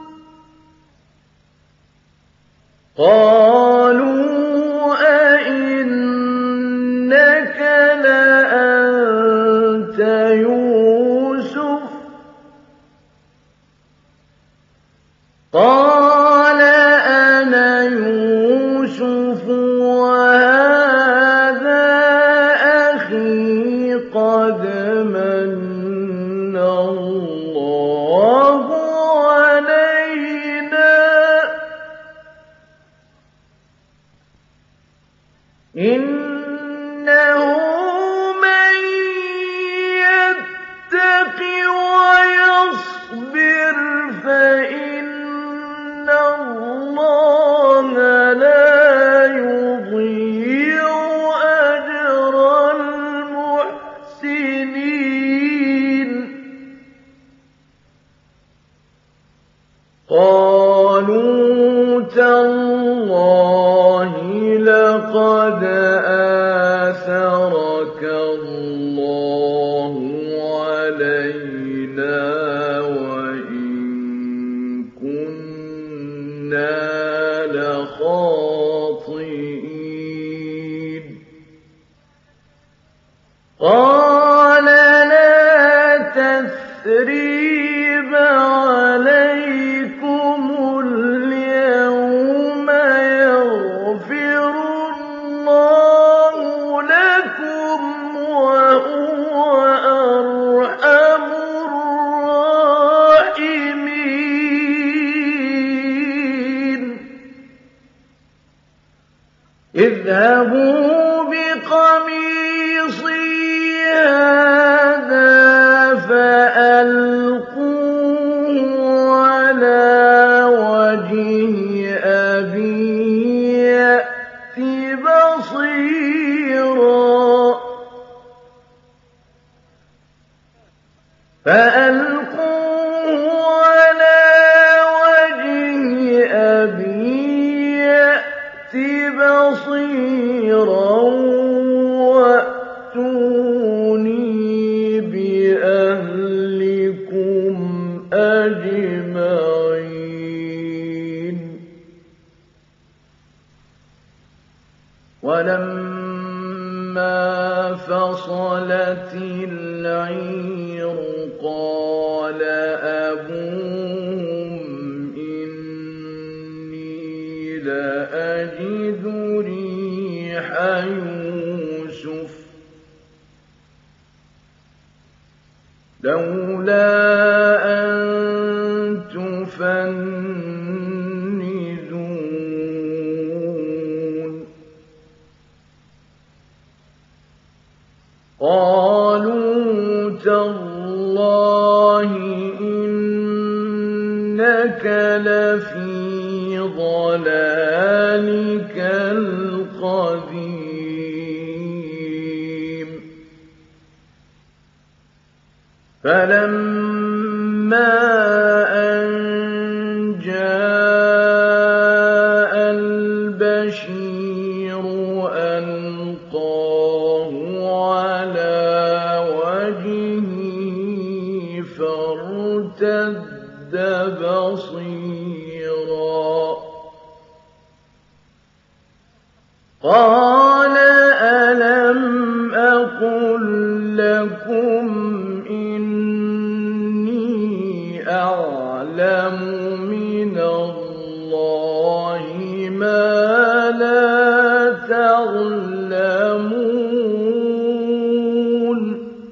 قالوا أئنك لأنت يوسف قال أنا يوسف وهذا أخي قد من الله علينا إنه من يتق ويصبر فإن الله لا يضيع أجر المحسنين قالوا تالله لقد آثرك الله علينا وإن كنا لخاطئين قال لا تثريب عليكم اليوم يغفر الله لكم اذهبوا بقميصي هذا فألقوه على وجه أبي يأت بصيرا وَأْتُونِي بِأَهْلِكُمْ أَجْمَعِينَ وَلَمَّا فَصَلَتِ الْعِيرُ قَالَ أَبُوهُمْ إِنِّي لَأَجِدُ رِيحَ يُوسُفَ لَوْلَا أَن تُفَنِّدُونِ قَالُوا تَاللَّهِ إِنَّكَ لَفِي ضَلَالِكَ الْقَدِيمِ فَلَمَّا أَن جَاءَ الْبَشِيرُ أَلْقَاهُ عَلَىٰ وَجْهِهِ فَارْتَدَّ بَصِيرًا قَالَ أَلَمْ أَقُل لَّكُمْ إِنِّي أَعْلَمُ مِنَ اللَّهِ مَا لَا تَعْلَمُونَ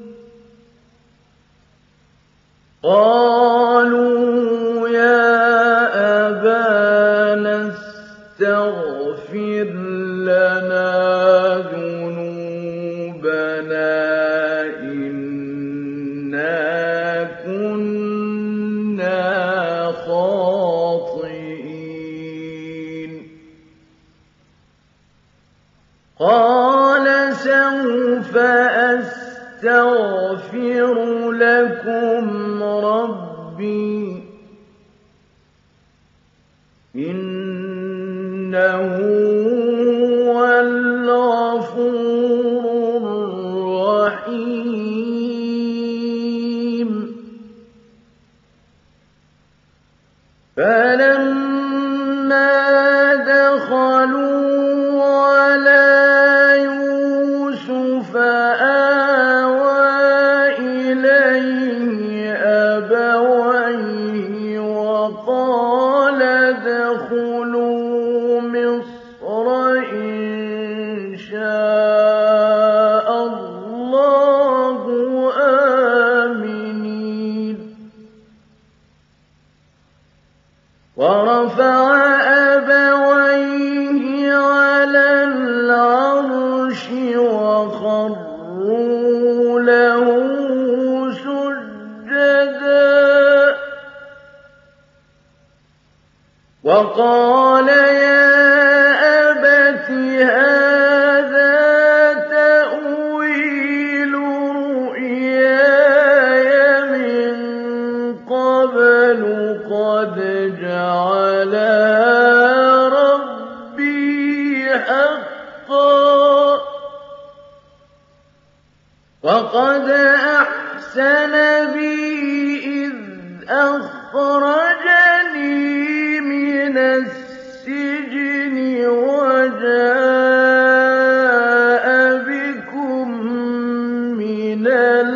قَالُوا يَا أَبَانَا اسْتَغْفِرْ لَنَا ذُنُوبَنَا إِنَّا كُنَّا خَاطِئِينَ قَالَ سَوْفَ أَسْتَغْفِرُ لَكُمْ رَبِّي إِنَّهُ هُوَ الْغَفُورُ الرَّحِيمُ فَلَمَّا دَخَلُوا عَلَىٰ يُوسُفَ آوَىٰ إِلَيْهِ أَبَوَيْهِ وَقَالَ ادْخُلُوا مِصْرَ إِن شَاءَ اللَّهُ آمِنِينَ وَرَفَعَ أَبَوَيْهِ عَلَى الْعَرْشِ وَخَرُّوا لَهُ سُجَّدًا وَقَالَ يَا أَبَتِ هَٰذَا تَأْوِيلُ رُؤْيَايَ مِن قَبْلُ قَدْ جَعَلَهَا رَبِّي حَقًّا وَقَدْ أَحْسَنَ بِي إِذْ أَخْرَجَنِي مِنَ السِّجْنِ وَجَاءَ بِكُم مِّنَ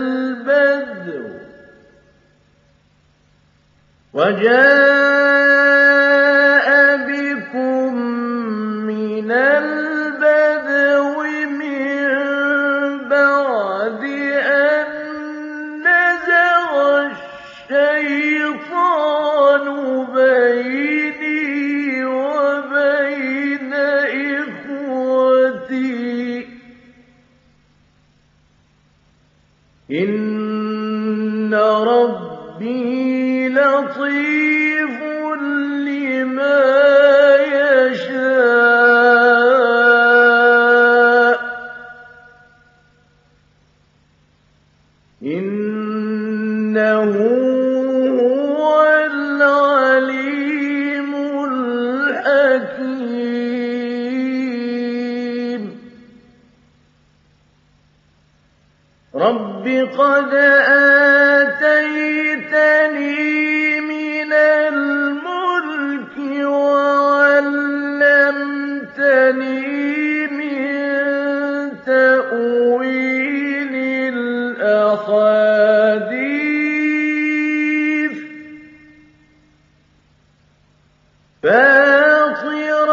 الْبَدْوِ مِن بَعْدِ أَن نَّزَغَ الشَّيْطَانُ بَيْنِي وَبَيْنَ إِخْوَتِي إِنَّ رَبِّي لَطِيفٌ لِّمَا يَشَاءُ إِنَّهُ هُوَ الْعَلِيمُ الْحَكِيمُ رَبِّ قَدْ آتَيْتَنِي مِنَ الْمُلْكِ وَعَلَّمْتَنِي مِن تَأْوِيلِ الْأَحَادِيثِ فَاطِرَ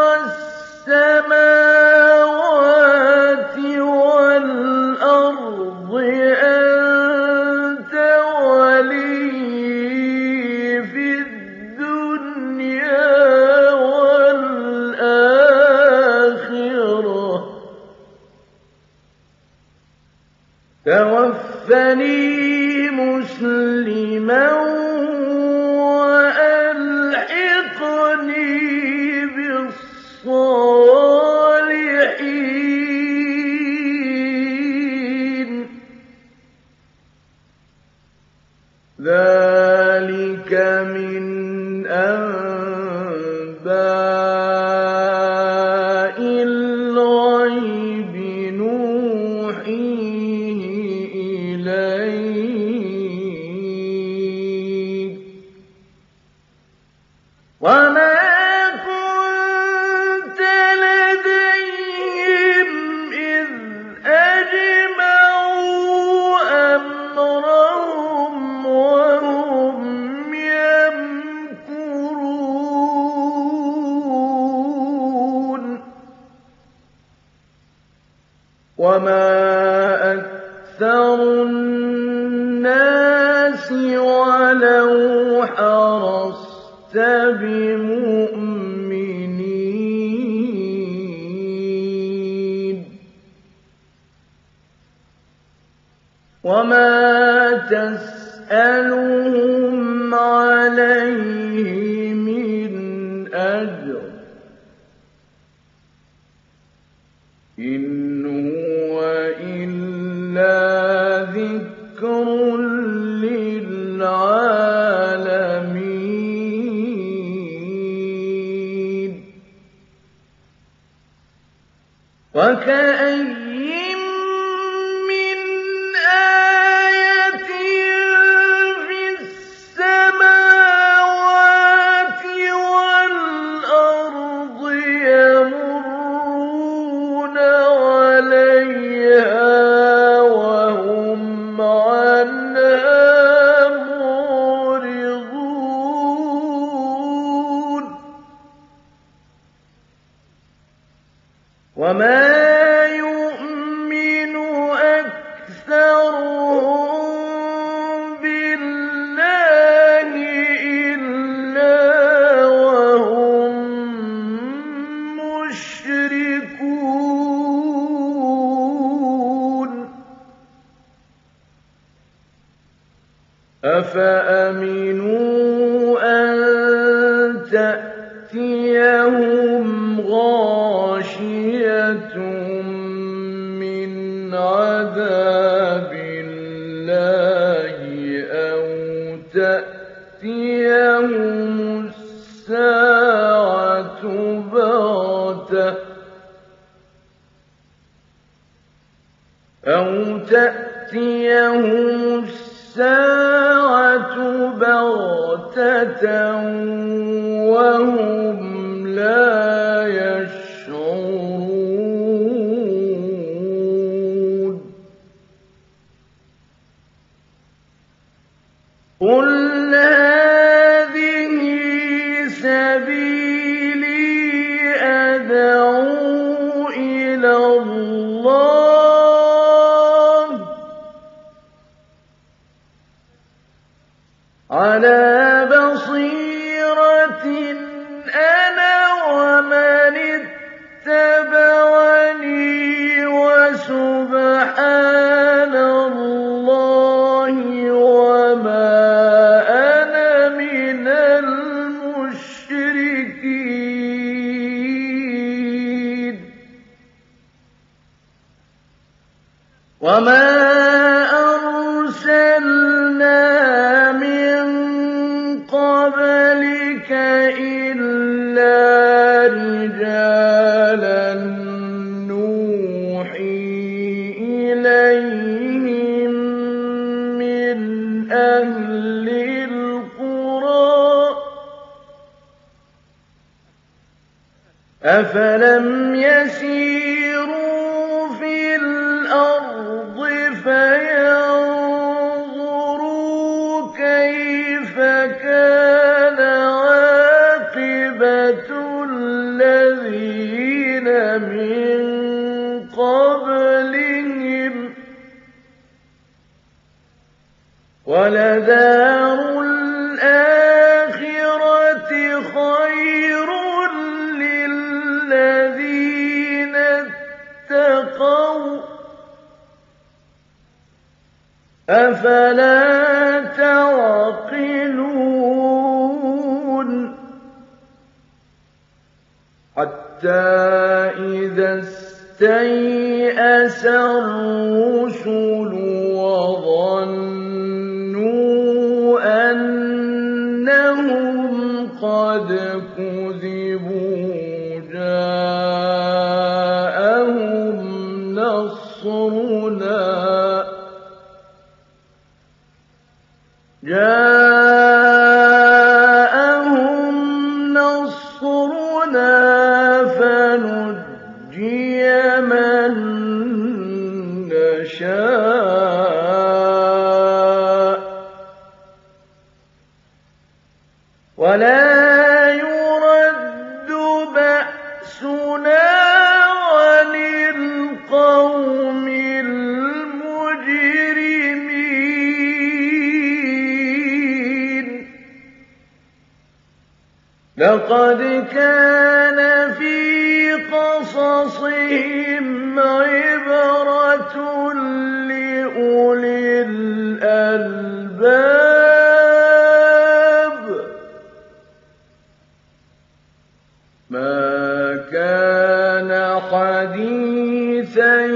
السَّمَاوَاتِ وَالْأَرْضِ أَنتَ وَلِيِّي فِي الدُّنْيَا وَالْآخِرَةِ تَوَفَّنِي مُسْلِمًا وَأَلْحِقْنِي بِالصَّالِحِينَ ذَلِكَ مِنْ أَنبَاءِ الْغَيْبِ نُوحِيهِ إِلَيْكَ وَمَا كُنتَ لَدَيْهِمْ إِذْ أَجْمَعُوا أَمْرَهُمْ وَهُمْ يَمْكُرُونَ وَمَا أَكْثَرُ النَّاسِ وَلَوْ حَرَصْتَ بِمُؤْمِنِينَ وَمَا تَسْأَلُهُمْ عَلَيْهِ مِنْ أَجْرٍ إِنْ هُوَ إِلَّا ذِكْرٌ لِّلْعَالَمِينَ وَكَأَيِّن مِّنْ آيَةٍ فِي السَّمَاوَاتِ وَالْأَرْضِ يَمُرُّونَ عَلَيْهَا وَهُمْ عَنْهَا مُعْرِضُونَ وَمَا يُؤْمِنُ أَكْثَرُهُم بِاللَّهِ إِلَّا وَهُم مُّشْرِكُونَ أَفَأَمِنُوا أَن تَأْتِيَهُمْ غَاشِيَةٌ مِّنْ عَذَابِ اللَّهِ أَوْ تَأْتِيَهُمُ السَّاعَةُ بَغْتَةً وَهُمْ لَا يَشْعُرُونَ قُلْ هَٰذِهِ سَبِيلِي أَدْعُو إِلَى اللَّهِ عَلَىٰ بَصِيرَةٍ أَنَا وَمَنِ اتَّبَعَنِي وَسُبْحَانَ اللَّهِ وَمَا أَرْسَلْنَا مِن قَبْلِكَ إِلَّا رِجَالًا نُّوحِي إِلَيْهِم مِّنْ أَهْلِ الْقُرَىٰ ۗ أَفَلَمْ يَسِيرُوا فِي الْأَرْضِ فَيَنظُرُوا كَيْفَ كَانَ عَاقِبَةُ الَّذِينَ مِن قَبْلِهِمْ ۚ وَلَدَارُ الْآخِرَةِ خَيْرٌ لِّلَّذِينَ اتَّقَوْا ۗ أَفَلَا تَعْقِلُونَ حَتَّىٰ إِذَا اسْتَيْأَسَ الرُّسُلُ وَظَنُّوا أَنَّهُمْ قَدْ كُذِبُوا جَاءَهُمْ نَصْرُنَا فَنُجِّيَ مَن نَّشَاءُ وَلَا يُرَدُّ بَأْسُنَا عَنِ الْقَوْمِ الْمُجْرِمِينَ لَقَدْ كَانَ فِي قَصَصِهِمْ عِبْرَةٌ لِّأُولِي الْأَلْبَابِ ۗ مَا كَانَ حَدِيثًا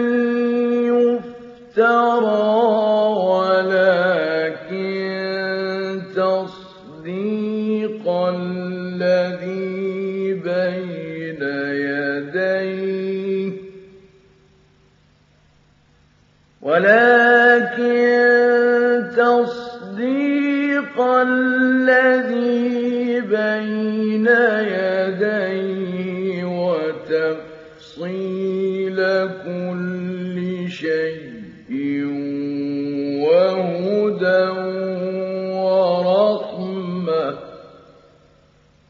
يُفْتَرَىٰ وَلَٰكِن تَصْدِيقَ الَّذِي بَيْنَ يَدَيْهِ وَتَفْصِيلَ كُلِّ شَيْءٍ وَهُدًى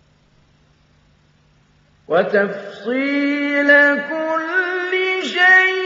وَرَحْمَةً